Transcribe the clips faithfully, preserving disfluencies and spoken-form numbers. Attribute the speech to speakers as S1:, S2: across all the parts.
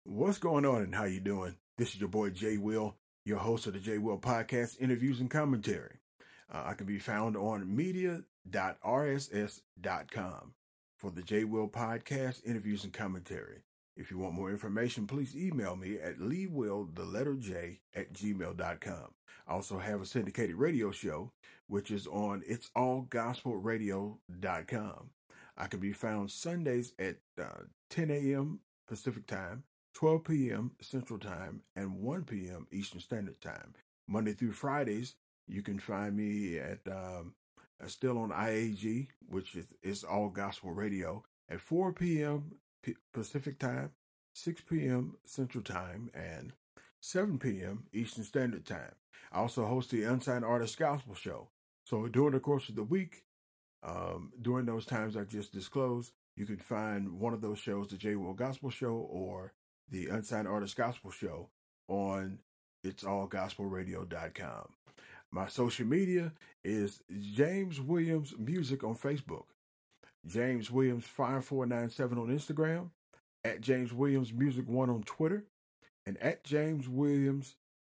S1: What's going on and how you doing? This is your boy Jay Will, your host of the Jay Will Podcast, interviews and commentary. Uh, I can be found on media dot r s s dot com for the Jay Will Podcast, interviews and commentary. If you want more information, please email me at leewill, the letter J, at gmail dot com. I also have a syndicated radio show, which is on its all gospel radio dot com. I can be found Sundays at uh, ten a.m. Pacific Time, twelve p.m. Central Time, and one p.m. Eastern Standard Time. Monday through Fridays, you can find me at um, uh, still on I A G, which is, is all gospel radio, at four p.m. P- Pacific Time, six p.m. Central Time, and seven p.m. Eastern Standard Time. I also host the Unsigned Artist Gospel Show. So during the course of the week, um, during those times I just disclosed, you can find one of those shows, the J. Will Gospel Show or the Unsigned Artist Gospel Show, on its all gospel radio dot com. My social media is James Williams Music on Facebook, James Williams five four nine seven on Instagram, at James Williams Music one on Twitter, and at James Williams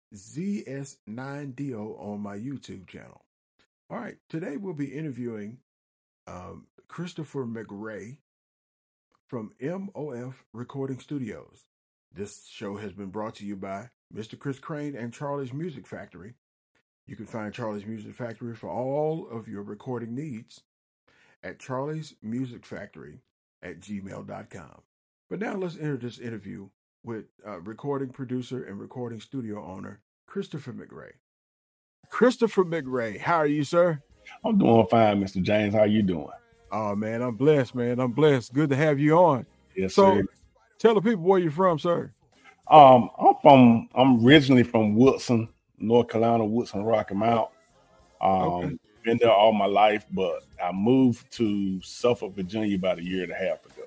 S1: Z S nine D O on my YouTube channel. All right, today we'll be interviewing um, Christopher McRae from M O F Recording Studios. This show has been brought to you by Mister Chris Crane and Charlie's Music Factory. You can find Charlie's Music Factory for all of your recording needs at Charlie's Music Factory at gmail dot com. But now let's enter this interview with uh, recording producer and recording studio owner Christopher McRae. Christopher McRae, how are you, sir?
S2: I'm doing fine, Mister James. How you doing?
S1: Oh, man, I'm blessed, man. I'm blessed. Good to have you on.
S2: Yes,
S1: so,
S2: sir.
S1: Tell the people where you're from, sir.
S2: Um, I'm from. I'm originally from Woodson, North Carolina, Woodson, Rocky Mount. Um,
S1: Okay.
S2: Been there all my life, but I moved to Suffolk, Virginia, about a year and a half ago.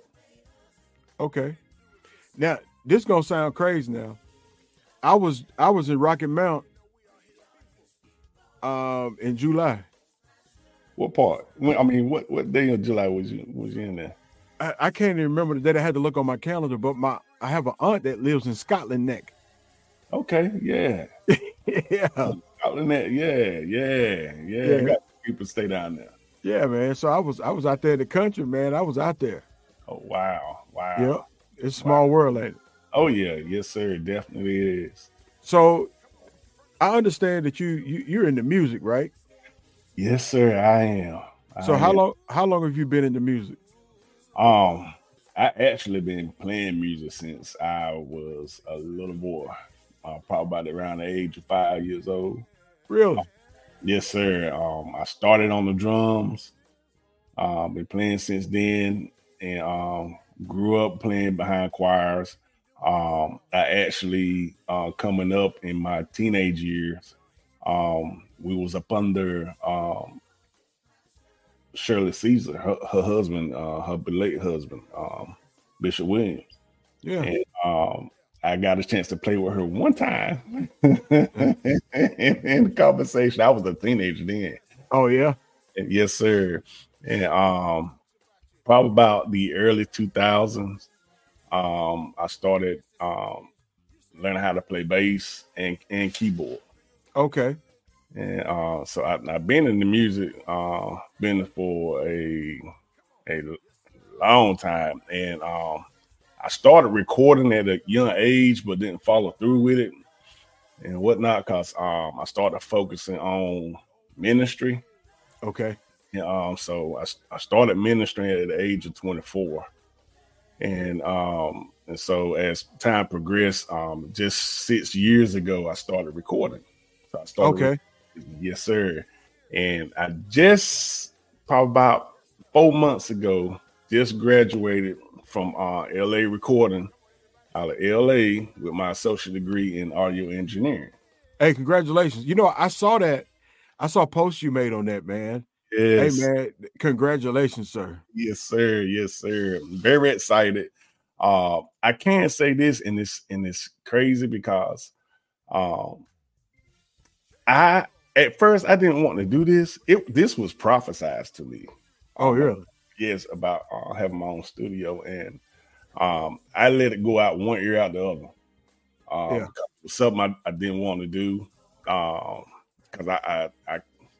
S1: Okay. Now, this is gonna sound crazy. Now, I was I was in Rocky Mount um in July.
S2: What part? When, I mean, what what day of July was you was you in there?
S1: I, I can't even remember the date. I had to look on my calendar, but my I have an aunt that lives in Scotland Neck.
S2: Okay, yeah,
S1: yeah,
S2: Scotland Neck, yeah, yeah, yeah.
S1: Yeah.
S2: I got people stay down there.
S1: yeah, man. So I was I was out there in the country, man. I was out there.
S2: Oh wow, wow.
S1: Yep. It's a small world, ain't it?
S2: Oh yeah, yes sir, it definitely is.
S1: So I understand that you, you you're into music, right?
S2: Yes sir, I am.
S1: So
S2: I
S1: how
S2: am.
S1: long how long have you been into music?
S2: Um, I actually been playing music since I was a little boy, uh, probably about around the age of five years old.
S1: Really?
S2: Yes, sir. Um, I started on the drums. Um, been playing since then, and um, grew up playing behind choirs. Um, I actually uh, coming up in my teenage years, um, we was up under um. Shirley Caesar, her, her husband, uh, her late husband, um, Bishop Williams.
S1: Yeah.
S2: And um, I got a chance to play with her one time in, in the conversation. I was a teenager then.
S1: Oh yeah.
S2: And yes, sir. And um, probably about the early two thousands, um, I started um, learning how to play bass and, and keyboard.
S1: Okay.
S2: And uh, so I, I've been in the music uh, business for a a long time, and um, I started recording at a young age, but didn't follow through with it and whatnot because um, I started focusing on ministry.
S1: Okay.
S2: And um, so I, I started ministering at the age of twenty-four, and um, and so as time progressed, um, just six years ago, I started recording. So I started.
S1: Okay.
S2: Yes, sir. And I just probably about four months ago, just graduated from uh, L A recording out of L A with my associate degree in audio engineering.
S1: Hey, congratulations. You know, I saw that. I saw a post you made on that, man.
S2: Yes.
S1: Hey, man, congratulations, sir.
S2: Yes, sir. Yes, sir. Very excited. Uh, I can't say this and this and it's crazy because um, I at first I didn't want to do this. It this was prophesied to me.
S1: Oh,
S2: um,
S1: really?
S2: Yes, about uh, having my own studio, and Um, I let it go out one ear out the other. Um,
S1: Yeah.
S2: something I, I didn't want to do. Um, because I, I I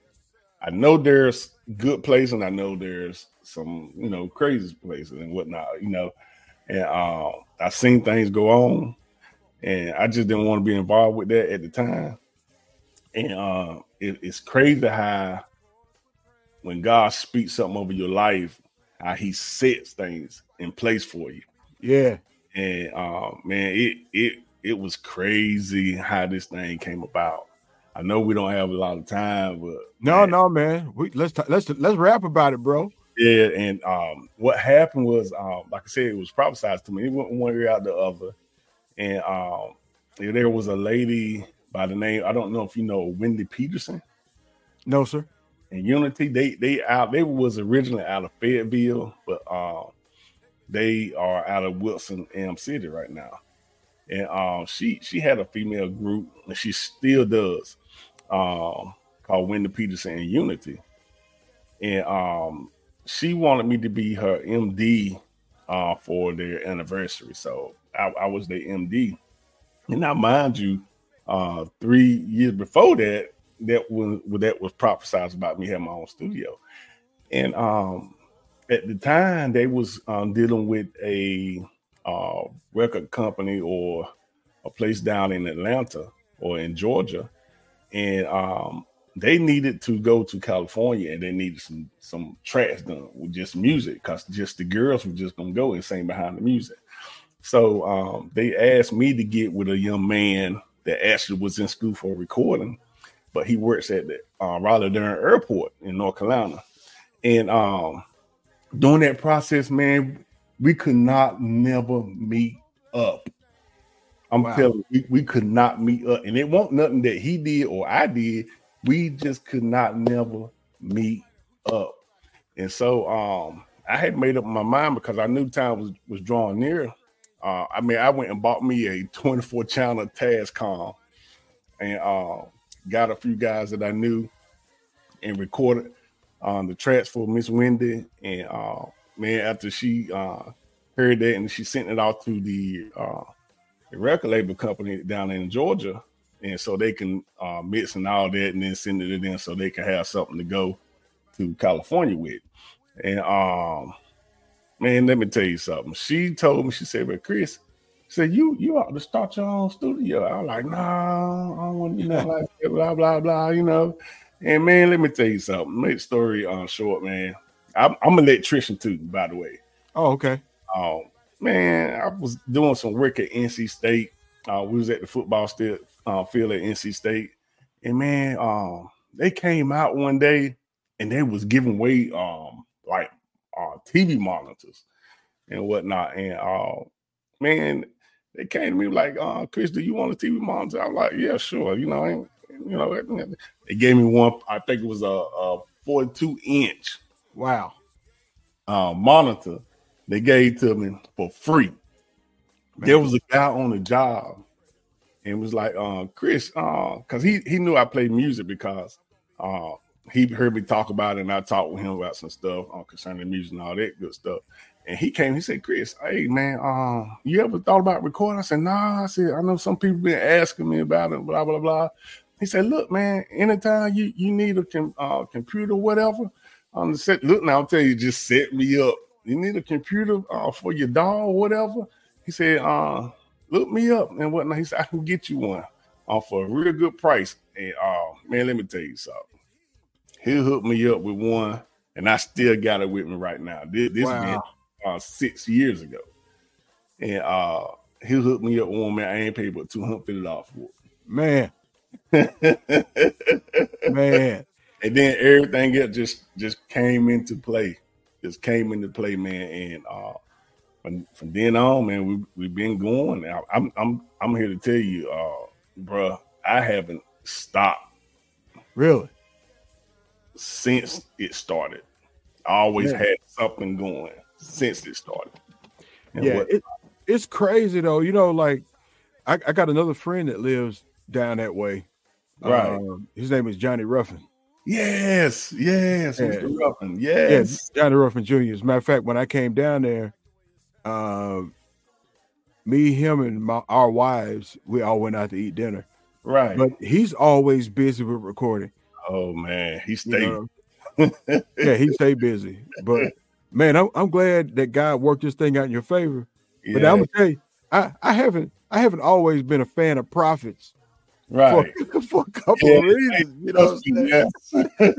S2: I know there's good places and I know there's some, you know, crazy places and whatnot, you know. And um, I seen things go on, and I just didn't want to be involved with that at the time. And uh, it, it's crazy how when God speaks something over your life, how He sets things in place for you.
S1: Yeah.
S2: And uh, man, it it it was crazy how this thing came about. I know we don't have a lot of time, but
S1: no,
S2: man,
S1: no, man. We let's t- let's let's rap about it, bro.
S2: Yeah, and um, what happened was, um, like I said, it was prophesied to me. It went one ear out the other, and um, there was a lady by the name, I don't know if you know Wendy Peterson.
S1: No, sir.
S2: And Unity, they they out they was originally out of Fayetteville, but uh, they are out of Wilson M City right now. And um, she she had a female group, and she still does, um, called Wendy Peterson and Unity. And um, she wanted me to be her M D uh, for their anniversary, so I, I was their M D. And now, mind you, uh, three years before that, that was that was prophesied about me having my own studio. And um, at the time, they was um, dealing with a uh, record company or a place down in Atlanta or in Georgia, and um, they needed to go to California, and they needed some some tracks done with just music, because just the girls were just gonna go and sing behind the music. So um, they asked me to get with a young man that actually was in school for recording, but he works at the uh, Raleigh-Durham Airport in North Carolina. And um, during that process, man, we could not never meet up. I'm wow. telling you, we, we could not meet up. And it wasn't nothing that he did or I did. We just could not never meet up. And so um, I had made up my mind, because I knew time was, was drawing near. Uh, I mean, I went and bought me a twenty-four channel Tascam, and uh, got a few guys that I knew and recorded um, the tracks for Miss Wendy. And uh, man, after she uh, heard that, and she sent it out to the, uh, the record label company down in Georgia, and so they can uh, mix and all that, and then send it in so they can have something to go to California with. And um, man, let me tell you something. She told me, she said, "But Chris," she said, you you ought to start your own studio. I was like, "No, nah, I don't want to do nothing like that, blah, blah, blah," you know. And man, let me tell you something. Make the story uh, short, man. I'm, I'm an electrician too, by the way.
S1: Oh, okay.
S2: Um, man, I was doing some work at N C State. Uh, we was at the football still, uh, field at N C State. And man, um, they came out one day and they was giving away um, like uh, T V monitors and whatnot. And uh, man, they came to me like, uh, "Chris, do you want a T V monitor?" I'm like, "Yeah, sure." You know, and, you know, they gave me one. I think it was a, a forty-two inch
S1: wow
S2: uh, monitor. They gave to me for free. Man. There was a guy on the job and was like, uh, "Chris," uh, because he he knew I played music, because uh, he heard me talk about it, and I talked with him about some stuff uh, concerning music and all that good stuff. And he came, he said, "Chris, hey man, uh, you ever thought about recording?" I said, "Nah." I said, "I know some people been asking me about it, blah, blah, blah." He said, "Look, man, anytime you, you need a com- uh, computer, whatever, um, set, look, now I'll tell you, just set me up. You need a computer uh, for your dog, whatever." He said, uh, "Look me up and whatnot." He said, "I can get you one uh, for a real good price." And uh, man, let me tell you something. He hooked me up with one, and I still got it with me right now. This, this wow. been uh, six years ago. And uh, he hooked me up with one, man. I ain't paid but two hundred fifty dollars for it.
S1: Man. Man.
S2: And then everything else just, just came into play. Just came into play, man. And uh, from, from then on, man, we, we've been going. I, I'm I'm I'm here to tell you, uh, bro, I haven't stopped.
S1: Really?
S2: Since it started. I always yeah. had something going since it started. And
S1: yeah,
S2: what,
S1: it, it's crazy though. You know, like I, I got another friend that lives down that way.
S2: Right.
S1: Um, his name is Johnny Ruffin.
S2: Yes, yes, yeah. Mister Ruffin. Yes.
S1: Yeah, Johnny Ruffin Junior As a matter of fact, when I came down there, um, me, him, and my, our wives, we all went out to eat dinner.
S2: Right.
S1: But he's always busy with recording.
S2: Oh man, he stayed.
S1: You know? Yeah, he stay busy. But man, I'm, I'm glad that God worked this thing out in your favor. Yeah. But I'm gonna tell you, I, I haven't I haven't always been a fan of prophets.
S2: Right.
S1: For, for a couple yeah, of reasons, you know what I'm saying?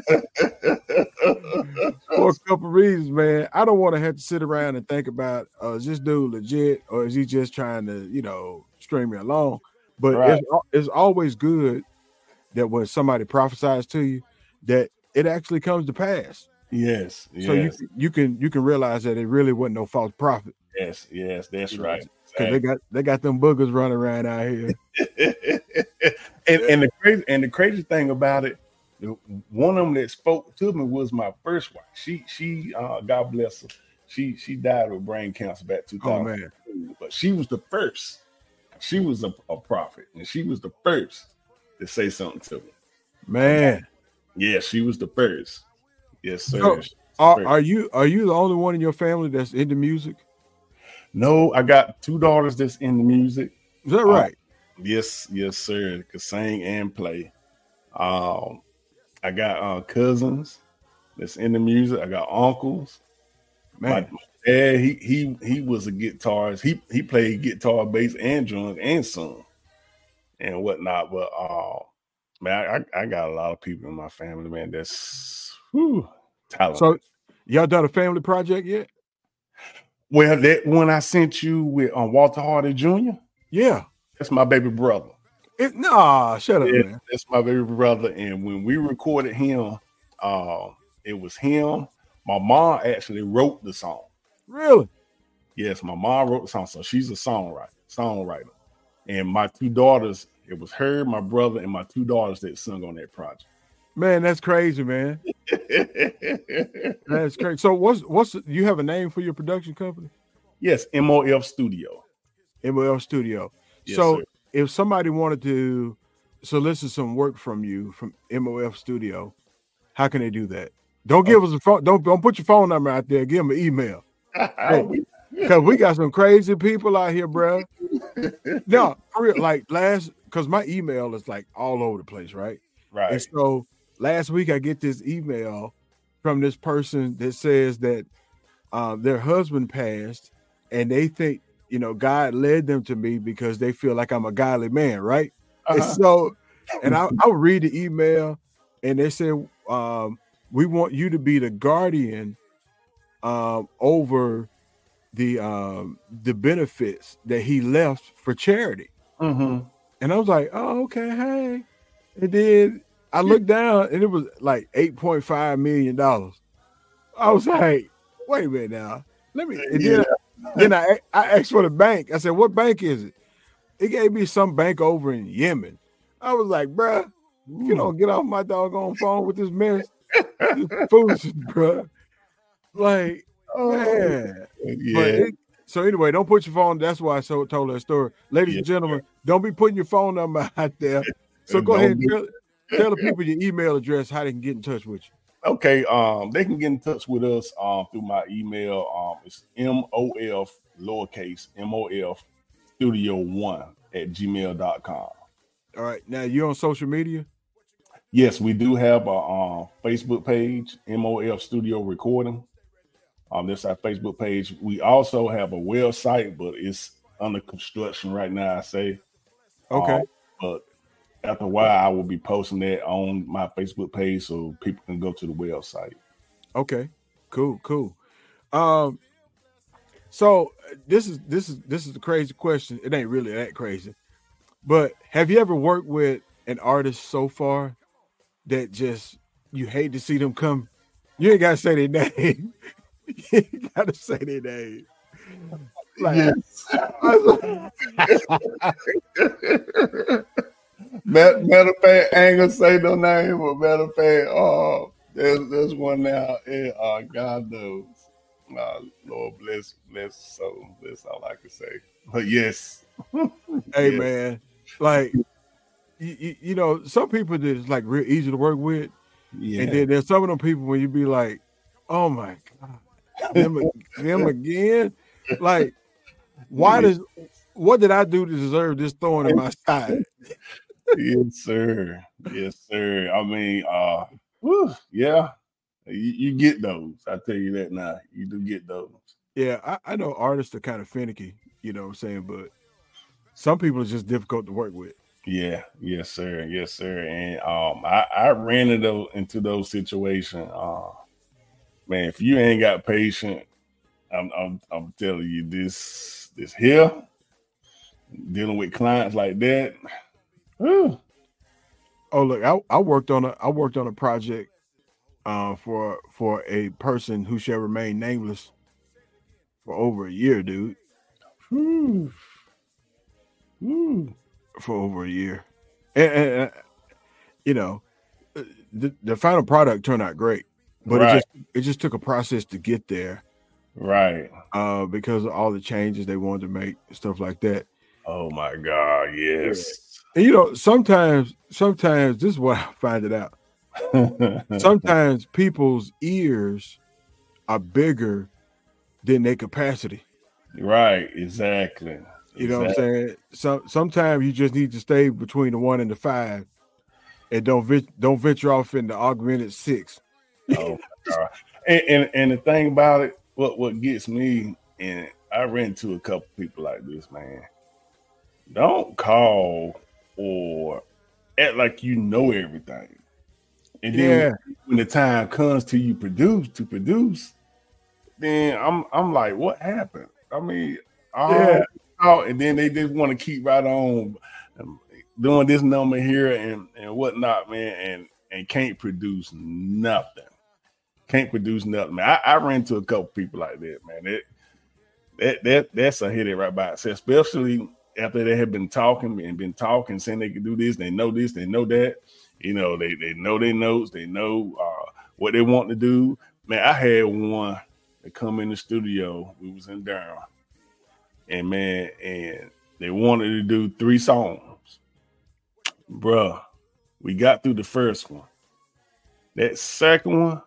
S1: For a couple of reasons, man. I don't want to have to sit around and think about, uh, is this dude legit or is he just trying to, you know, string me along? But right. it's, it's always good that when somebody prophesies to you, that it actually comes to pass.
S2: Yes.
S1: So yes. you you can you can realize that it really wasn't no false prophet.
S2: Yes, yes, that's you right.
S1: Because they got they got them boogers running around out here.
S2: and, and the crazy and the crazy thing about it, one of them that spoke to me was my first wife. She she uh, God bless her. She she died with brain cancer back two thousand. Oh man! But she was the first. She was a, a prophet, and she was the first to say something to me.
S1: Man,
S2: yeah, she was the first. Yes, sir.
S1: So, are, are you are you the only one in your family that's into music?
S2: No, I got two daughters that's in the music.
S1: Is that right?
S2: Um, yes, yes, sir. Can sing and play. Um, I got uh, cousins that's in the music. I got uncles. Man, my dad, he he he was a guitarist. He he played guitar, bass, and drums, and sung, and whatnot. But uh, man, I, I got a lot of people in my family, man. That's whew, talented.
S1: So, y'all done a family project yet?
S2: Well, that one I sent you with um, Walter Hardy Junior
S1: Yeah,
S2: that's my baby brother.
S1: It, nah, shut up,
S2: yeah,
S1: man.
S2: That's my baby brother. And when we recorded him, uh, it was him. My mom actually wrote the song.
S1: Really?
S2: Yes, my mom wrote the song. So she's a songwriter, songwriter. And my two daughters, it was her, my brother, and my two daughters that sung on that project.
S1: Man, that's crazy, man. That's crazy. So what's what's you have a name for your production company?
S2: Yes, M O F Studio.
S1: M O F Studio.
S2: Yes,
S1: so
S2: sir.
S1: If somebody wanted to solicit some work from you from M O F Studio, how can they do that? Don't give okay. us a phone. Don't don't put your phone number out there. Give them an email. Because hey, we got some crazy people out here, bro. No, for real, like last, because my email is like all over the place, right?
S2: Right.
S1: And so last week I get this email from this person that says that um, their husband passed, and they think, you know, God led them to me because they feel like I'm a godly man, right? Uh-huh. And so, and I, I would read the email, and they said, um, we want you to be the guardian um, over the um, the benefits that he left for charity.
S2: Mm-hmm.
S1: And I was like, oh, okay, hey. And then I looked down, and it was like eight point five million dollars. I was like, wait a minute now. Let me. And then, yeah. then I, I asked for the bank. I said, what bank is it? It gave me some bank over in Yemen. I was like, bruh, you don't get off my doggone phone with this mess. Foolishness, bro. Like, oh, man.
S2: Yeah.
S1: But it, so anyway, don't put your phone. That's why I so told that story. Ladies yeah. and gentlemen, don't be putting your phone number out there. So go ahead and tell, tell the people your email address, how they can get in touch with you.
S2: Okay, um, they can get in touch with us um through my email. Um, it's M O F lowercase M O F studio one at gmail dot com.
S1: All right. Now you're on social media?
S2: Yes, we do have a um, Facebook page, M O F Studio Recording. Um, that's our Facebook page. We also have a website, but it's under construction right now, I say.
S1: Okay.
S2: Um, but after a while, I will be posting that on my Facebook page so people can go to the website.
S1: Okay. Cool, cool. Um, so this is this is this is the crazy question. It ain't really that crazy. But have you ever worked with an artist so far that just you hate to see them come? You ain't gotta say their name. You ain't gotta say their name. Like,
S2: yes. matter, matter of fact, I ain't gonna say no name, but matter of fact, uh, there's there's one now, and uh, God knows. Uh, Lord bless, bless soul. That's all I can say. But yes.
S1: Hey
S2: yes.
S1: man, like you, you, you know, some people that it's like real easy to work with. Yeah. And then there's some of them people when you be like, oh my God, them, them again. Like, why does what did I do to deserve this thorn in my side?
S2: Yes, sir. Yes, sir. I mean, uh, whew, yeah, you, you get those. I tell you that now. You do get those.
S1: Yeah, I, I know artists are kind of finicky, you know what I'm saying, but some people are just difficult to work with.
S2: Yeah, yes, sir. Yes, sir. And um, I, I ran into those, into those situations. Uh, man, if you ain't got patience, I'm, I'm I'm telling you this this here, dealing with clients like that. Whew.
S1: Oh, look, I, I worked on a I worked on a project uh, for for a person who shall remain nameless for over a year, dude.
S2: Whew. Whew.
S1: For over a year, and, and, and you know, the, the final product turned out great, but
S2: Right.
S1: it just it just took a process to get there,
S2: Right.
S1: uh, because of all the changes they wanted to make, stuff like that.
S2: Oh my God, yes.
S1: And you know, sometimes sometimes this is what I find it out. Sometimes people's ears are bigger than their capacity.
S2: Right, exactly.
S1: You know
S2: exactly.
S1: what I'm saying? Some sometimes you just need to stay between the one and the five, and don't vent, don't venture off into augmented six.
S2: Oh my God. And, and and the thing about it, what what gets me, and I ran into a couple people like this, man. Don't call or act like you know everything. And then
S1: Yeah.
S2: when, when the time comes to you produce to produce, then I'm I'm like, what happened? I mean,
S1: Yeah.
S2: oh, and then they just want to keep right on um, doing this number here and, and whatnot, man, and and can't produce nothing. Can't produce nothing, man. I, I ran into a couple people like that, man. It, that that that's a headache right by itself, especially after they have been talking and been talking, saying they can do this, they know this, they know that. You know, they they know their notes, they know uh, what they want to do. Man, I had one that come in the studio. We was in Durham, and man, and they wanted to do three songs. Bruh, we got through the first one. That second one,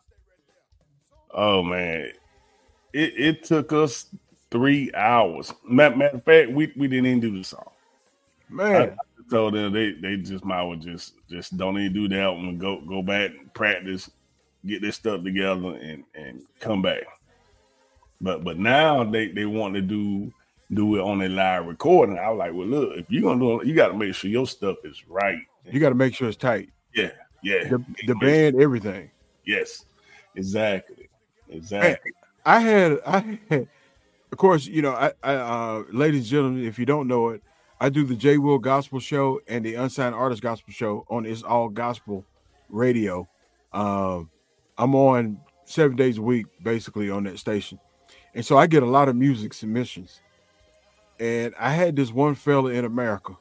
S2: oh man, it, it took us three hours. Matter, matter of fact, we, we didn't even do the song.
S1: Man,
S2: I told them they they just might well just just don't even do that one. Go go back, practice, get this stuff together, and and come back. But but now they they want to do do it on a live recording. I was like, well, look, if you're gonna do it, you got to make sure your stuff is right.
S1: you got to make sure it's tight.
S2: Yeah, yeah.
S1: The, the band, everything.
S2: Yes, exactly, exactly.
S1: I had I had, of course, you know, I, I uh, ladies and gentlemen, if you don't know it, I do the J. Will Gospel Show and the Unsigned Artist Gospel Show on It's All Gospel Radio. Um, I'm on seven days a week, basically, on that station. And so I get a lot of music submissions. And I had this one fella in America,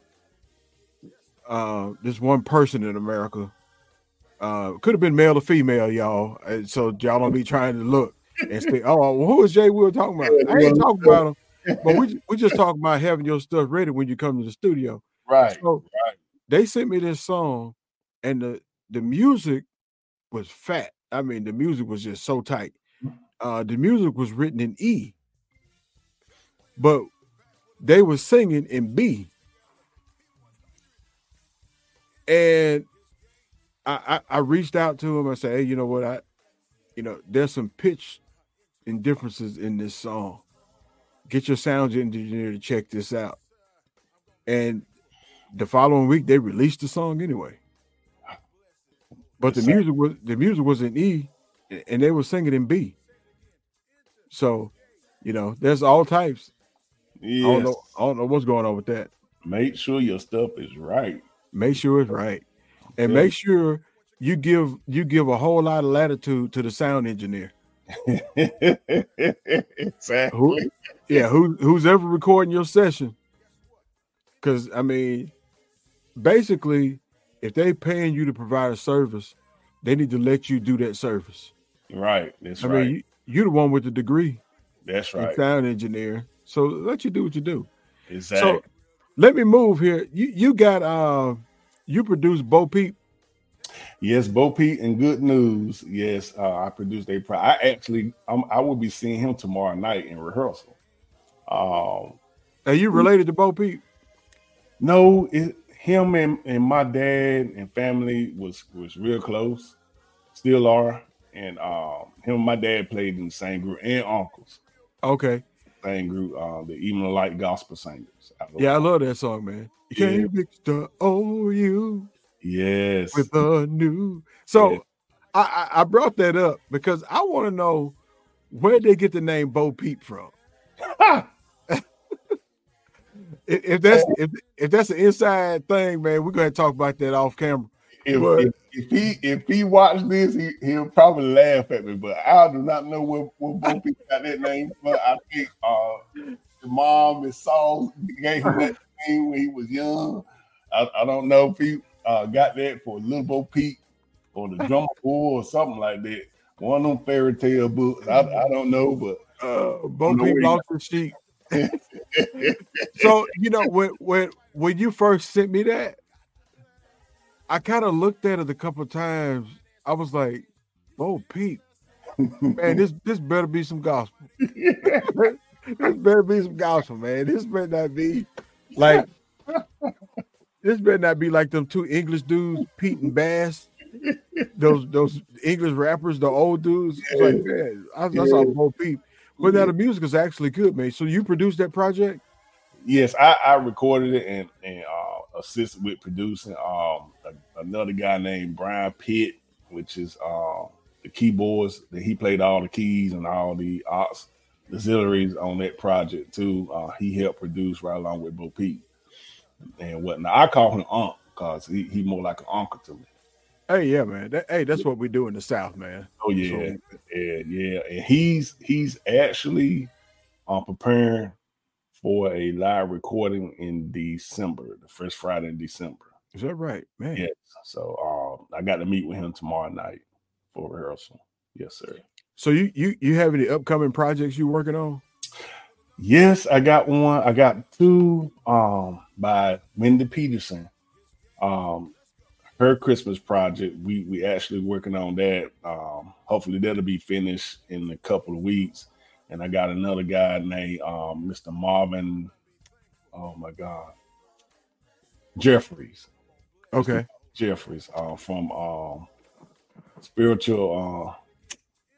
S1: uh, this one person in America, uh, could have been male or female, y'all. And so y'all don't be trying to look and say, oh, well, who is Jay Will talking about? I ain't talking about him. But we we just talking about having your stuff ready when you come to the studio.
S2: Right.
S1: So
S2: right.
S1: they sent me this song, and the, the music was fat. I mean, the music was just so tight. Uh, the music was written in E, but they were singing in B. And I, I, I reached out to him. I said, hey, you know what? I, you know, there's some pitch and differences in this song. Get your sound engineer to check this out. And the following week they released the song anyway. But the music was the music was in E, and they were singing in B. So, you know, there's all types.
S2: Yes.
S1: I don't know, I don't know what's going on with that.
S2: Make sure your stuff is right.
S1: Make sure it's right. And make sure you give you give a whole lot of latitude to the sound engineer.
S2: Exactly.
S1: Who, yeah, who who's ever recording your session? Because I mean, basically, if they paying you to provide a service, they need to let you do that service.
S2: Right. That's
S1: I
S2: right.
S1: mean, you, you're the one with the degree.
S2: That's right.
S1: Sound engineer. So let you do what you do.
S2: Exactly.
S1: So let me move here. You you got uh you produce Bo Peep.
S2: Yes, Bo Peep and Good News. Yes, uh, I produced a. Pro- I actually, I'm, I will be seeing him tomorrow night in rehearsal. Um,
S1: Are you related to Bo Peep?
S2: No, it, him and, and my dad and family was was real close, still are. And um, him and my dad played in the same group, and uncles.
S1: Okay.
S2: Same group, uh, the Even Light Gospel Singers.
S1: I yeah, I love that song, man. You yeah. Can't mix the old you.
S2: Yes.
S1: With the new. So yes. I, I brought that up because I want to know where they get the name Bo Peep from. if, if that's if if that's an inside thing, man, we're gonna talk about that off camera.
S2: If, but, if, if he if he watched this, he, he'll probably laugh at me. But I do not know where, where Bo Peep got that name. But I think uh, the mom and Saul gave him that name when he was young. I, I don't know if he uh, got that for Little Bo Peep or the Drummer Boy or something like that. One of them fairy tale books. I, I don't know, but
S1: uh, Bo Peep lost his sheep. So you know when when when you first sent me that, I kind of looked at it a couple of times. I was like, Bo Peep, man, this this better be some gospel. This better be some gospel, man. This better not be like this better not be like them two English dudes, Pete and Bass. Those those English rappers, the old dudes. It's like, man, I, I saw Bo Peep. But now the music is actually good, man. So you produced that project?
S2: Yes, I, I recorded it and and uh, assisted with producing. Um, a, another guy named Brian Pitt, which is uh, the keyboards that he played all the keys and all the aux auxiliaries on that project too. Uh, he helped produce right along with Bo Peep and whatnot. I call him Unc because he he more like an uncle to me.
S1: Hey, yeah, man. That, hey, that's what we do in the South, man.
S2: Oh yeah, so, yeah, yeah. And he's he's actually um, preparing for a live recording in December, the first Friday in December.
S1: Is that right, man?
S2: Yes. So um, I got to meet with him tomorrow night for rehearsal. Yes, sir.
S1: So you you you have any upcoming projects you working on?
S2: Yes, I got one. I got two um, by Wendy Peterson. Um, her Christmas project. We we actually working on that. Um, hopefully that'll be finished in a couple of weeks. And I got another guy named um, Mister Marvin. Oh my God, Jeffries.
S1: Okay,
S2: Mister Jeffries uh, from um, spiritual, uh,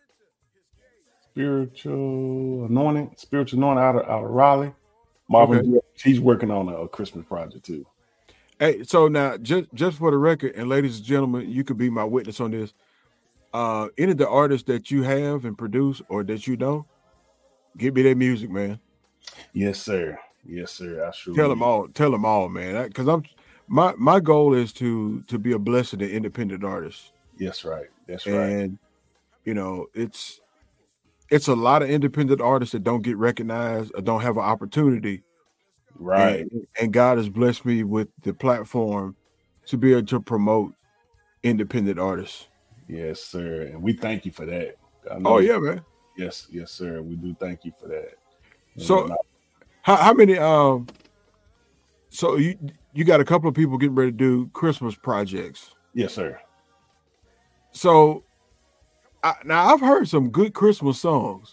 S2: spiritual anointing, spiritual anointing out of out of Raleigh. Marvin, okay. Jeffries, he's working on a, a Christmas project too.
S1: Hey, so now just just for the record, and ladies and gentlemen, you could be my witness on this. Uh, any of the artists that you have and produce or that you know, give me their music, man.
S2: Yes, sir. Yes, sir. I sure
S1: tell
S2: will.
S1: them all. Tell them all, man. Because I'm my my goal is to to be a blessing to independent artists.
S2: Yes, right. That's
S1: and,
S2: right.
S1: And you know, it's it's a lot of independent artists that don't get recognized or don't have an opportunity.
S2: Right.
S1: And, and God has blessed me with the platform to be able to promote independent artists.
S2: Yes, sir. And we thank you for that.
S1: Oh, yeah, man.
S2: Yes, yes, sir. We do thank you for that.
S1: So not- how, how many um so you you got a couple of people getting ready to do Christmas projects?
S2: Yes, sir.
S1: So I, now I've heard some good Christmas songs.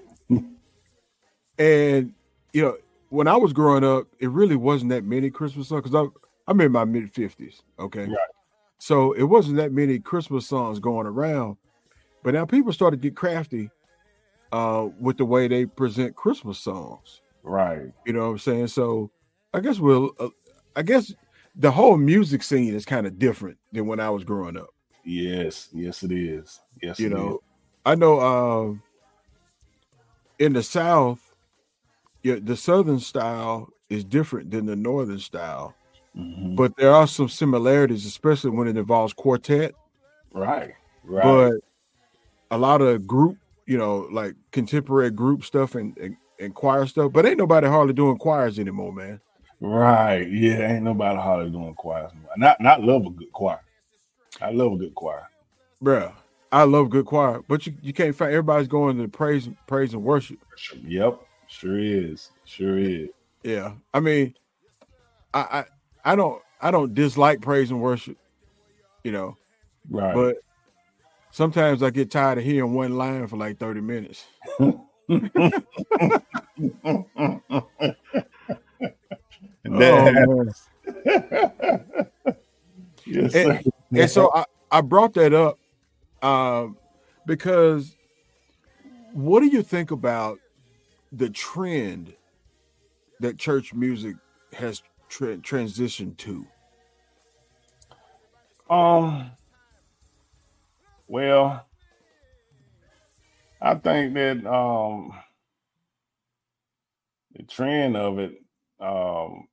S1: And you know, when I was growing up, it really wasn't that many Christmas songs because I'm in my mid fifties. Okay.
S2: Right.
S1: So it wasn't that many Christmas songs going around. But now people started to get crafty uh, with the way they present Christmas songs.
S2: Right.
S1: You know what I'm saying? So I guess we'll, uh, I guess the whole music scene is kind of different than when I was growing up.
S2: Yes. Yes, it is. Yes,
S1: you
S2: it
S1: know,
S2: is.
S1: I know uh, in the South, yeah, the Southern style is different than the Northern style,
S2: mm-hmm.
S1: but there are some similarities, especially when it involves quartet.
S2: Right, right.
S1: But a lot of group, you know, like contemporary group stuff and, and, and choir stuff, but ain't nobody hardly doing choirs anymore, man.
S2: Right, yeah, ain't nobody hardly doing choirs anymore. Not, not love a good choir. I love a good choir,
S1: bruh. I love good choir, but you, you can't find everybody's going to praise, praise and worship.
S2: Yep. Sure is. Sure is.
S1: Yeah. I mean, I, I I don't I don't dislike praise and worship, you know.
S2: Right.
S1: But sometimes I get tired of hearing one line for like thirty minutes. Oh,
S2: yes,
S1: and,
S2: sir.
S1: and so I, I brought that up um, because what do you think about the trend that church music has tra- transitioned to?
S2: Um, well, I think that um, the trend of it, um,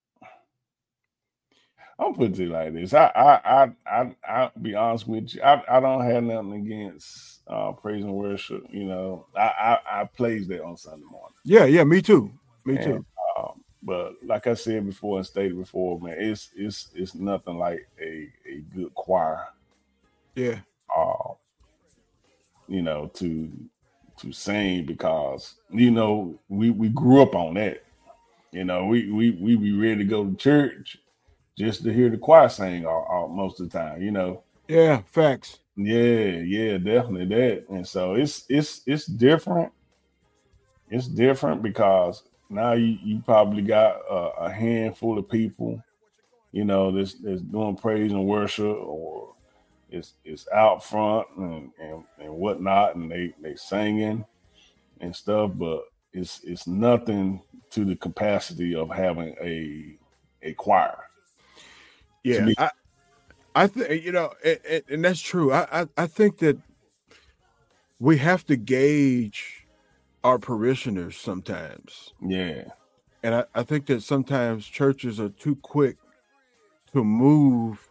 S2: I'm put it like this. I, I, I, I, I'll be honest with you. I, I don't have nothing against uh, praise and worship. You know, I, I, I plays that on Sunday morning.
S1: Yeah, yeah, me too, me
S2: And,
S1: too.
S2: um, but like I said before and stated before, man, it's it's it's nothing like a a good choir.
S1: Yeah,
S2: Uh, you know, to to sing because you know we we grew up on that. You know, we we we be ready to go to church just to hear the choir sing all, all, most of the time. You know.
S1: yeah, facts.
S2: Yeah, yeah, definitely that. And so it's it's it's different. It's different because now you, you probably got a, a handful of people, you know, that's that's doing praise and worship, or it's it's out front and, and, and whatnot, and they they singing and stuff, but it's it's nothing to the capacity of having a a choir.
S1: Yeah, I I think you know, and, and that's true. I, I I think that we have to gauge our parishioners sometimes.
S2: Yeah.
S1: And I, I think that sometimes churches are too quick to move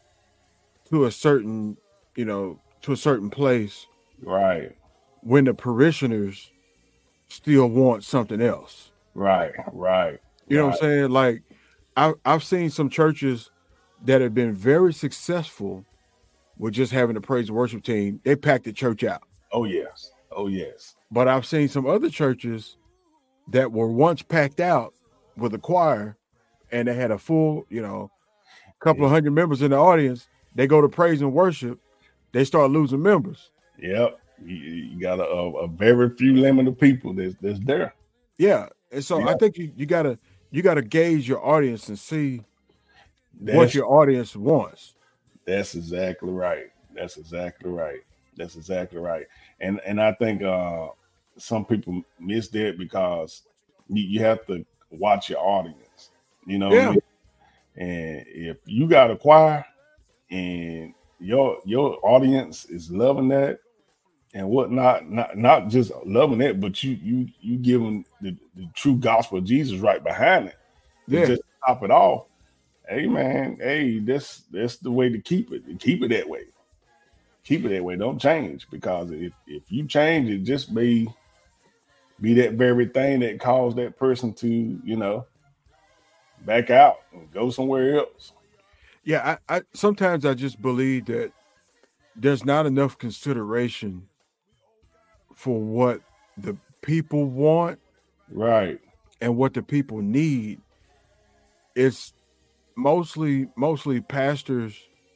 S1: to a certain, you know, to a certain place.
S2: Right.
S1: When the parishioners still want something else.
S2: Right, right.
S1: You know
S2: right.
S1: what I'm saying? Like I, I've seen some churches that have been very successful with just having a praise and worship team. They packed the church out.
S2: Oh, yes. Oh, yes.
S1: But I've seen some other churches that were once packed out with a choir and they had a full, you know, couple
S2: yeah.
S1: of hundred members in the audience. They go to praise and worship. They start losing members.
S2: Yep. You, you got a, a very few limited people that's, that's there.
S1: Yeah. And so yeah. I think you, you gotta you gotta gauge your audience and see that's, what your audience wants.
S2: That's exactly right. That's exactly right. That's exactly right. And and I think uh, some people miss that because you, you have to watch your audience. You know,
S1: yeah.
S2: I mean? And if you got a choir and your your audience is loving that and whatnot, not not just loving it, but you you you giving the, the true gospel of Jesus right behind it.
S1: Yeah.
S2: Just top it off. Hey man, hey, that's that's the way to keep it. Keep it that way. Keep it that way. Don't change, because if if you change, it just be be that very thing that caused that person to, you know, back out and go somewhere else.
S1: Yeah, I, I sometimes I just believe that there's not enough consideration for what the people want,
S2: right,
S1: and what the people need. It's mostly mostly pastors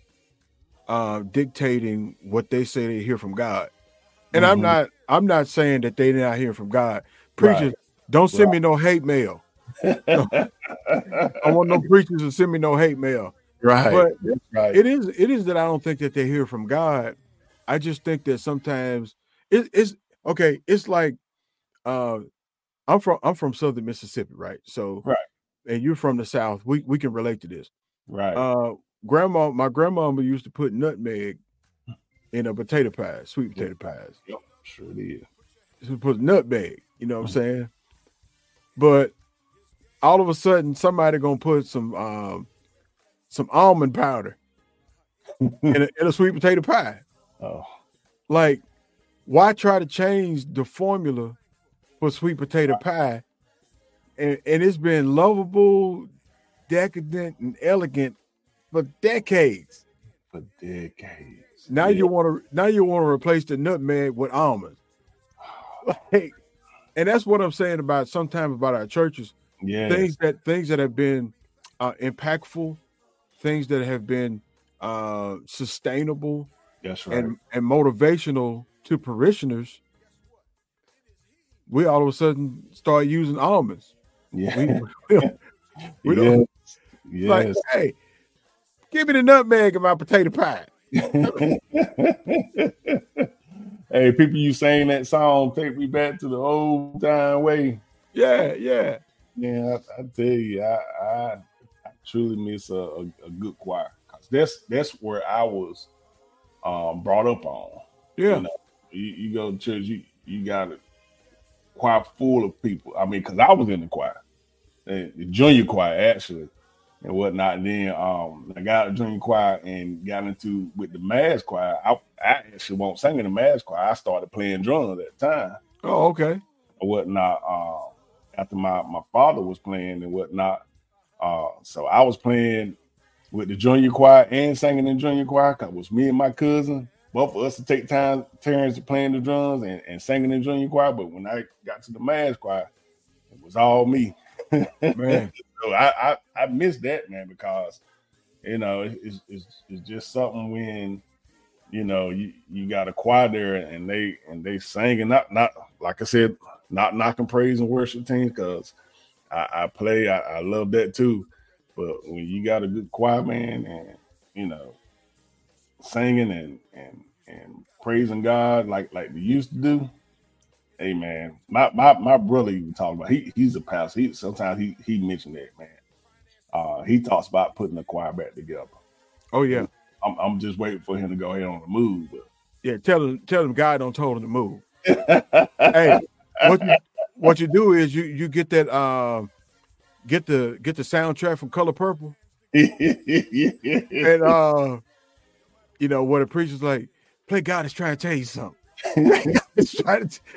S1: uh, dictating what they say they hear from God. And mm-hmm. I'm not I'm not saying that they're not hearing from God. Preachers, right. don't send right. me no hate mail. I want no preachers to send me no hate mail.
S2: Right.
S1: But
S2: right.
S1: it is it is that I don't think that they hear from God. I just think that sometimes it, it's okay. It's like uh, I'm from I'm from Southern Mississippi, right? So
S2: right.
S1: And you're from the South. We we can relate to this.
S2: Right.
S1: Uh, grandma, my grandmama used to put nutmeg in a potato pie, sweet potato
S2: yep.
S1: pies.
S2: Yep, sure did.
S1: She put nutmeg, you know what mm-hmm. I'm saying? But all of a sudden, somebody gonna put some um, some almond powder in, a, in a sweet potato pie.
S2: Oh,
S1: like, why try to change the formula for sweet potato pie? And, and it's been lovable, decadent, and elegant for decades.
S2: For decades.
S1: Now yeah. you want to now you want to replace the nutmeg with almonds. Like, and that's what I'm saying about sometimes about our churches.
S2: Yeah,
S1: things that things that have been uh, impactful, things that have been uh, sustainable.
S2: That's right.
S1: And, and motivational to parishioners. we all of a sudden start using almonds.
S2: Yeah.
S1: We, we, we
S2: yes.
S1: don't,
S2: yes.
S1: Like, hey, give me the nutmeg in my potato pie.
S2: Hey, people, you saying that song, take me back to the old time way.
S1: Yeah, yeah.
S2: Yeah, I, I tell you, I, I, I truly miss a, a, a good choir. Cause that's that's where I was um, brought up on.
S1: Yeah.
S2: You know, you, you go to church, you, you got a choir full of people. I mean, because I was in the choir, the junior choir actually, and whatnot. And then um, I got a junior choir and got into with the mass choir. I, I actually won't sing in the mass choir. I started playing drums at the time.
S1: Oh, okay.
S2: And whatnot. Um, after my, my father was playing and whatnot. Uh, so I was playing with the junior choir and singing in junior choir. Cause it was me and my cousin, both of us to take time turns to playing the drums and, and singing in junior choir. But when I got to the mass choir, it was all me.
S1: Man.
S2: So I, I I miss that, man, because you know it's, it's it's just something when you know you, you got a choir there and they and they singing, not not like I said, not knocking praise and worship teams, because I, I play I, I love that too, but when you got a good choir, man, and you know singing and and and praising God like like they used to do. Hey man, my my my brother even talking about he he's a pastor. He sometimes he he mentioned that, man. Uh, he talks about putting the choir back together.
S1: Oh yeah,
S2: I'm I'm just waiting for him to go ahead on the move. But.
S1: Yeah, tell him tell him God don't told him to move. Hey, what you what you do is you you get that um get the get the soundtrack from Color Purple, and uh you know what a preacher's like, play God is trying to tell you something. It's trying to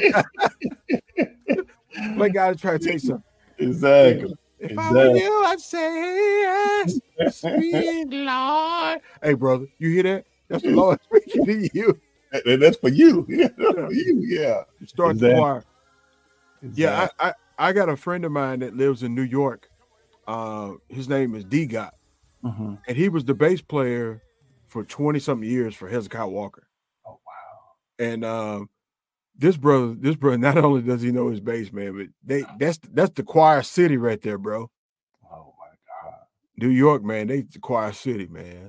S1: play God is trying to tell you something.
S2: Exactly.
S1: If
S2: exactly.
S1: I were you, I'd say yes, sweet Lord. Hey, brother, you hear that? That's the Lord speaking to you.
S2: That, that's for you. Yeah, that's for you. Yeah.
S1: You start
S2: exactly.
S1: the choir.
S2: Exactly.
S1: Yeah, I, I I got a friend of mine that lives in New York. Uh, his name is D. Gott,
S2: mm-hmm.
S1: and he was the bass player for twenty something years for Hezekiah Walker.
S2: Oh wow!
S1: And um, this brother, this brother, not only does he know his bass, man, but they that's that's the choir city right there, bro.
S2: Oh my God!
S1: New York, man, they the choir city, man.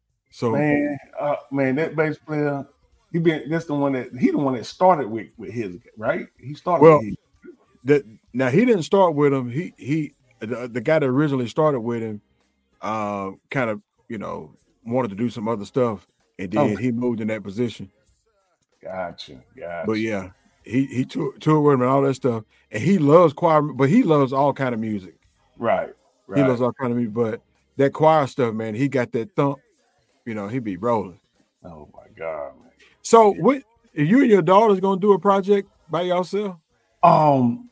S1: So
S2: man, uh, man, that bass player, he been that's the one that he the one that started with with his right. He started
S1: well,
S2: with his.
S1: that now he didn't start with him. He he the, the guy that originally started with him, uh, kind of you know wanted to do some other stuff, and then okay. he moved in that position.
S2: Gotcha, gotcha.
S1: But yeah, he he toured, toured with him and all that stuff, and he loves choir, but he loves all kind of music.
S2: Right, right.
S1: He loves all kind of music, but that choir stuff, man, he got that thump. You know, he be rolling.
S2: Oh my God, man.
S1: So, yeah. what you and your daughter's gonna do a project by yourself?
S2: Um,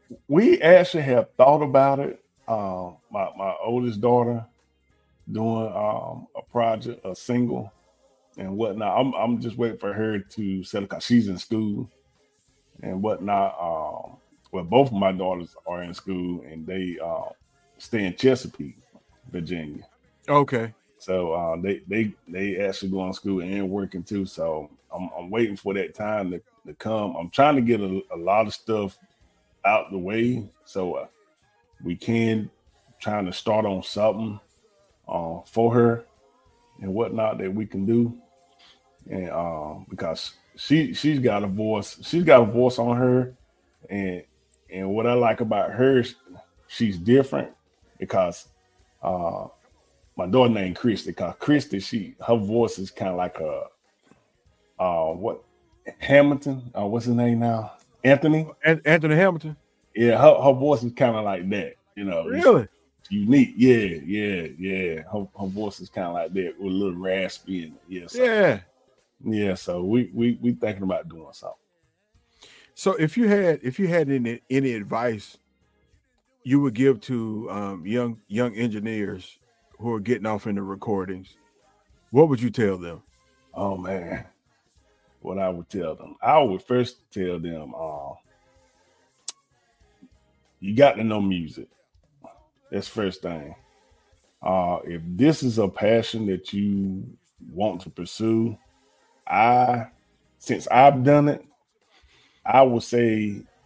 S2: we actually have thought about it. Um, my my oldest daughter doing um a project, a single, and whatnot. I'm I'm just waiting for her to settle because she's in school and whatnot. Um, well, both of my daughters are in school and they uh, stay in Chesapeake, Virginia.
S1: Okay.
S2: So uh, they they they actually go on school and working too. So I'm I'm waiting for that time to, to come. I'm trying to get a, a lot of stuff out the way so uh, we can trying to start on something uh, for her and whatnot that we can do. And um, because she she's got a voice, she's got a voice on her, and and what I like about her, she's different because uh, my daughter named Christy. Because Christy, she her voice is kind of like a uh, what Hamilton? Uh, what's his name now? Anthony.
S1: Anthony Hamilton.
S2: Yeah, her her voice is kind of like that. You know,
S1: really
S2: unique. Yeah, yeah, yeah. Her her voice is kind of like that with a little raspy and yeah. So.
S1: Yeah.
S2: Yeah, so we we we thinking about doing something.
S1: So if you had if you had any any advice you would give to um, young young engineers who are getting off in the recordings, what would you tell them?
S2: Oh man, what I would tell them, I would first tell them, uh, you got to know music. That's first thing. Uh, if this is a passion that you want to pursue. I, since I've done it, I would say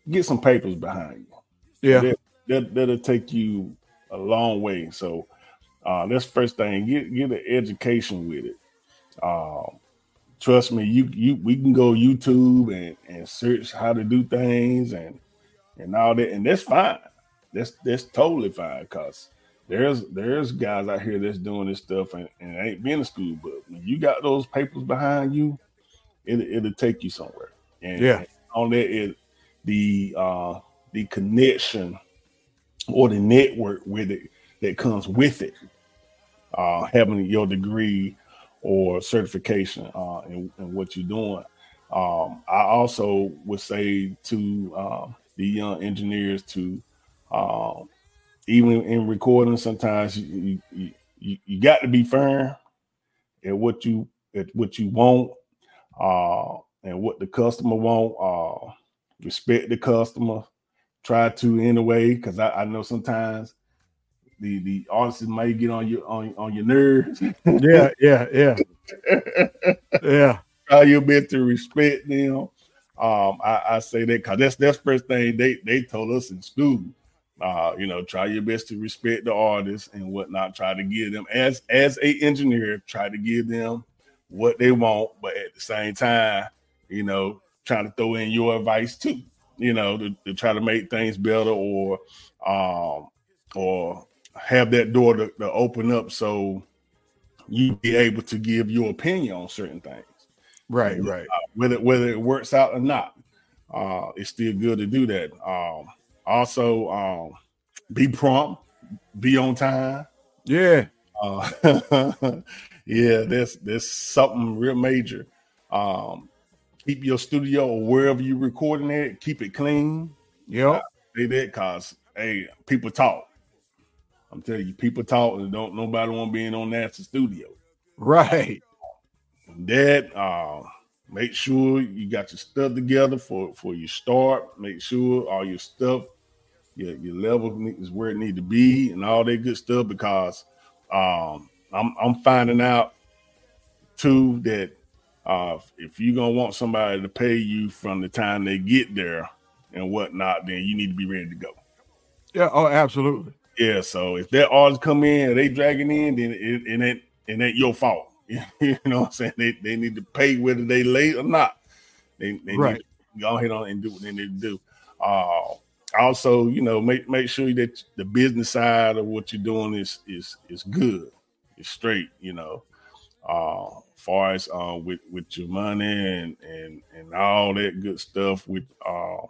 S2: get some papers behind you.
S1: Yeah,
S2: that, that that'll take you a long way. So uh, that's the first thing. Get get an education with it. Um, trust me, you you we can go YouTube and, and search how to do things and and all that, and that's fine. That's that's totally fine because there's there's guys out here that's doing this stuff and, and ain't been to school, but when you got those papers behind you, it it'll take you somewhere. And,
S1: yeah,
S2: and on that, it the uh, the connection or the network with it that comes with it, uh, having your degree or certification uh, in, in what you're doing. Um, I also would say to uh, the young engineers to uh, even in recording, sometimes you, you, you, you got to be firm at what you at what you want uh, and what the customer want. Uh, respect the customer. Try to in a way, because I, I know sometimes the the artists might get on your on, on your nerves.
S1: yeah, yeah, yeah, yeah.
S2: Try your best to respect them. Um, I, I say that because that's that's first thing they they told us in school. Uh, you know, try your best to respect the artists and whatnot. Try to give them as as a engineer, try to give them what they want, but at the same time, you know, trying to throw in your advice too. You know, to, to try to make things better or um, or have that door to, to open up so you be able to give your opinion on certain things.
S1: Right,
S2: and,
S1: right.
S2: Uh, whether whether it works out or not, uh, it's still good to do that. Um, also, um, be prompt, be on time.
S1: Yeah.
S2: Uh, yeah, that's that's something real major. Um, keep your studio or wherever you're recording it, keep it clean.
S1: Yep.
S2: Uh, say that because hey, people talk. I'm telling you, people talk and don't nobody want to be in on that studio.
S1: Right.
S2: That uh, make sure you got your stuff together for for your start. Make sure all your stuff, your your level is where it need to be, and all that good stuff. Because um, I'm I'm finding out too that uh, if you're gonna want somebody to pay you from the time they get there and whatnot, then you need to be ready to go.
S1: Yeah. Oh, absolutely.
S2: Yeah. So if that artist come in and they dragging in, then it, it ain't it ain't your fault. You know what I'm saying? They they need to pay whether they late or not. They, they
S1: right.
S2: need to go ahead on and do what they need to do. Uh, also, you know, make make sure that the business side of what you're doing is is is good, it's straight. You know, uh, as far as uh, with with your money and and and all that good stuff with uh,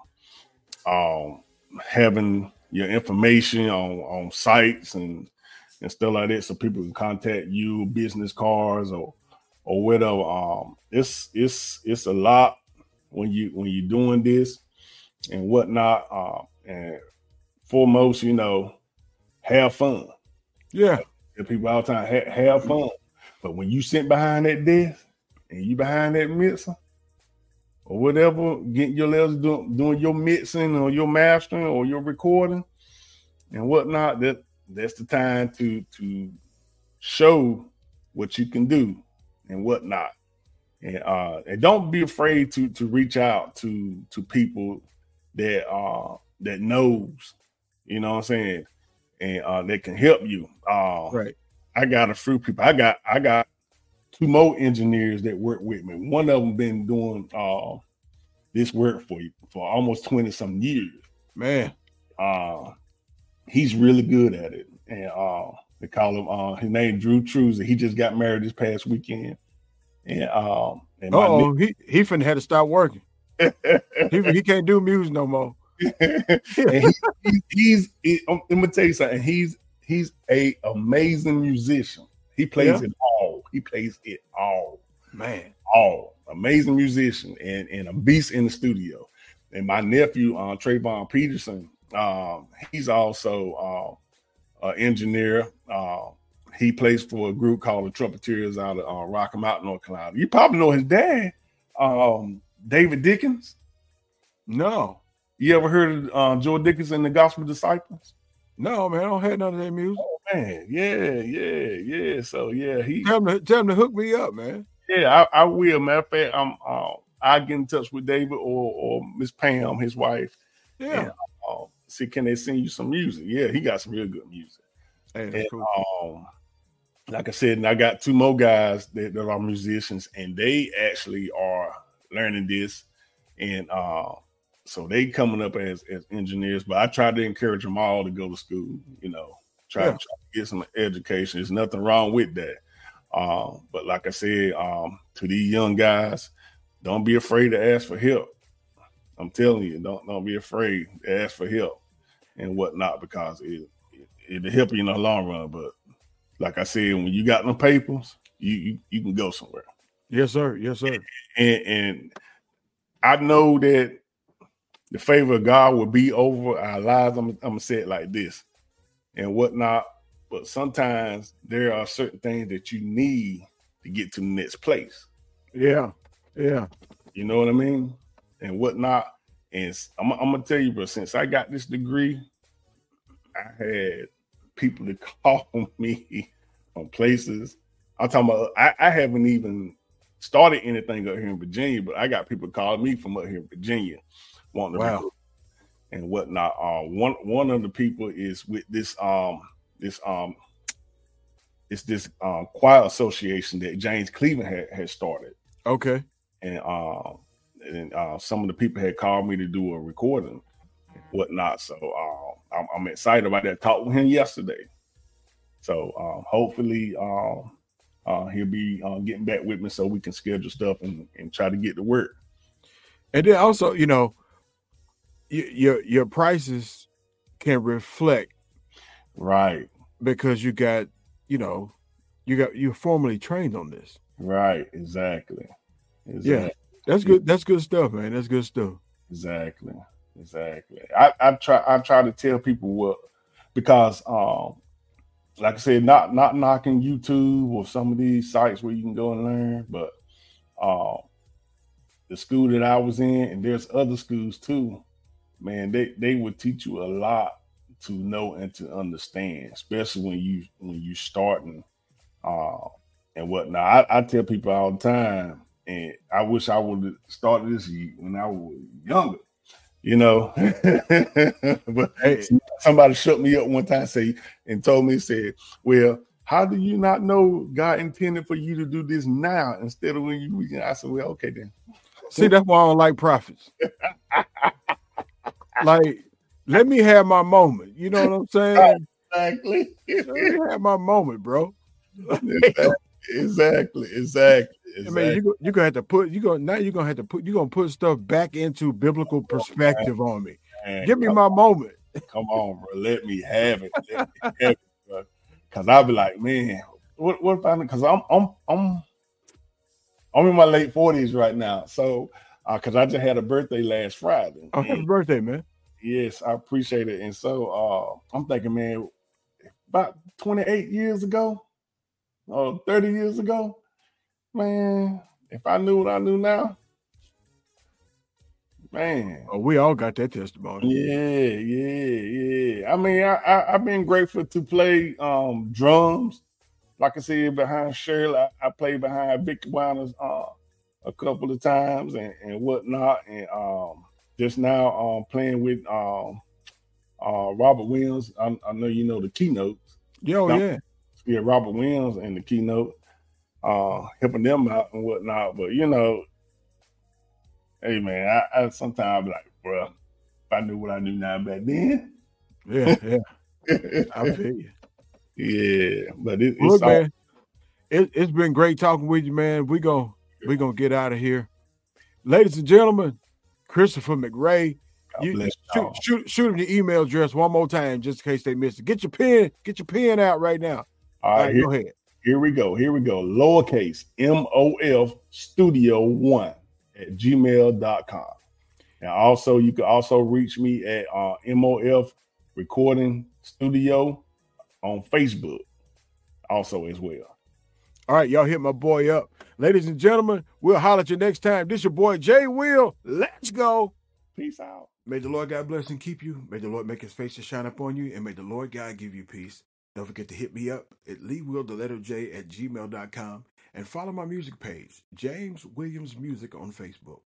S2: um, having your information on on sites and. and stuff like that, so people can contact you, business cards or or whatever. Um, it's it's it's a lot when you when you're doing this and whatnot. Uh, and foremost, you know, have fun.
S1: Yeah,
S2: Tell people all the time, have, have fun. But when you sit behind that desk and you behind that mixer or whatever, getting your levels doing doing your mixing or your mastering or your recording and whatnot, that. That's the time to to show what you can do and whatnot, and uh, and don't be afraid to to reach out to to people that uh that knows, you know what I'm saying, and uh, that can help you. Uh,
S1: right.
S2: I got a few people. I got I got two more engineers that work with me. One of them been doing uh this work for you for almost twenty some years.
S1: Man.
S2: Uh, He's really good at it, and uh, they call him. Uh, his name Drew Trues. He just got married this past weekend, and um, and
S1: oh, he he finna had to stop working. he he can't do music no more.
S2: and he, he, he's he, I'm gonna tell you something. He's he's a amazing musician. He plays
S1: yeah.
S2: it all. He plays it all,
S1: man.
S2: All amazing musician and and a beast in the studio. And my nephew, uh, Trayvon Peterson. Um, he's also uh, an engineer. Uh, he plays for a group called the Trumpeteers out of uh, Rocky Mount, North Carolina. You probably know his dad, um, David Dickens.
S1: No,
S2: you ever heard of uh, Joe Dickens and the Gospel Disciples?
S1: No, man, I don't have none of that music.
S2: Oh man, yeah, yeah, yeah. So yeah, he
S1: tell him to, tell him to hook me up, man.
S2: Yeah, I, I will. Matter of fact, I'm. Uh, I get in touch with David or or Miss Pam, his wife.
S1: Yeah.
S2: And, uh, see, can they send you some music? Yeah, he got some real good music.
S1: Hey, that's
S2: and,
S1: cool.
S2: Um, like I said, and I got two more guys that, that are musicians, and they actually are learning this. And uh, so they coming up as, as engineers, but I try to encourage them all to go to school, you know, try,
S1: Yeah.
S2: try to get some education. There's nothing wrong with that. Um, but like I said, um, to these young guys, don't be afraid to ask for help. I'm telling you, don't don't be afraid to ask for help and whatnot, because it, it it'll help you in the long run. But like I said, when you got them papers, you you, you can go somewhere.
S1: Yes, sir. Yes, sir.
S2: And, and I know that the favor of God will be over our lives. I'm, I'm gonna say it like this and whatnot. But sometimes there are certain things that you need to get to the next place.
S1: Yeah. Yeah.
S2: You know what I mean? And whatnot. And I'm, I'm gonna tell you, bro, since I got this degree, I had people to call me from places. I'm talking about I, I haven't even started anything up here in Virginia, but I got people calling me from up here in Virginia wanting to
S1: Wow.
S2: record and whatnot. Uh, one one of the people is with this um this um it's this um choir association that James Cleveland had, had started.
S1: Okay.
S2: And um uh, and uh, some of the people had called me to do a recording and whatnot. So uh, I'm, I'm excited about that. Talked with him yesterday. So um, hopefully um, uh, he'll be uh, getting back with me so we can schedule stuff and, and try to get to work.
S1: And then also, you know, y- your your prices can reflect,
S2: right?
S1: Because you got, you know, you got you're formally trained on this.
S2: Right. Exactly. Exactly.
S1: Yeah, that's good. That's good stuff, man. That's good stuff.
S2: Exactly. Exactly. I, I try. I try to tell people what, because, um, like I said, not not knocking YouTube or some of these sites where you can go and learn, but um, the school that I was in, and there's other schools too. Man, they they would teach you a lot to know and to understand, especially when you when you starting uh, and whatnot. I, I tell people all the time. And I wish I would have started this when I was younger, you know. But
S1: Hey,
S2: somebody shut me up one time, say, and told me, said, "Well, how do you not know God intended for you to do this now instead of when you?" I said, "Well, okay then."
S1: See, that's why I don't like prophets. Like, let me have my moment. You know what I'm saying?
S2: Exactly.
S1: Let me have my moment, bro.
S2: exactly. Exactly. Exactly.
S1: I mean, you you're gonna have to put you going now. You're gonna have to put you're gonna put stuff back into biblical perspective on me.
S2: Man,
S1: Give me my moment.
S2: Come on, bro. Let me have it. Let me have it, bro. Cause I'll be like, man, what what if I? Cause I'm I'm I'm I'm in my late forties right now. So, uh, cause I just had a birthday last Friday.
S1: Oh, happy birthday, man!
S2: Yes, I appreciate it. And so, uh, I'm thinking, man, about twenty-eight years ago, or thirty years ago, man, if I knew what I knew now, man.
S1: Oh, we all got that testimony.
S2: Yeah, yeah, yeah. I mean, I, I I've been grateful to play um drums. Like I said, behind Shirley, I, I played behind Victor Winers uh, a couple of times and, and whatnot. And um, just now um playing with um uh Robert Williams. I, I know you know the keynotes.
S1: Yo,
S2: now,
S1: yeah.
S2: Yeah, Robert Williams and the keynote, uh, helping them out and whatnot. But you know, hey man, I, I sometimes be like, bro, if I knew what I knew now back then.
S1: Yeah, yeah. I feel you.
S2: Yeah, but it,
S1: Look,
S2: it's all,
S1: man, it, it's been great talking with you, man. We gonna we gonna get out of here, ladies and gentlemen. Christopher McRae. You, shoot, shoot, shoot them the email address one more time, just in case they missed it. Get your pen, get your pen out right now.
S2: All right,
S1: all right
S2: here,
S1: go ahead.
S2: Here we go. Here we go. Lowercase M O F Studio One at gmail dot com. And also, you can also reach me at uh, M O F Recording Studio on Facebook, also as well.
S1: All right, y'all hit my boy up, ladies and gentlemen. We'll holler at you next time. This your boy Jay Will. Let's go.
S2: Peace out.
S1: May the Lord God bless and keep you. May the Lord make his face to shine upon you. And may the Lord God give you peace. Don't forget to hit me up at Lee Will, the letter J, at gmail dot com. And follow my music page, James Williams Music, on Facebook.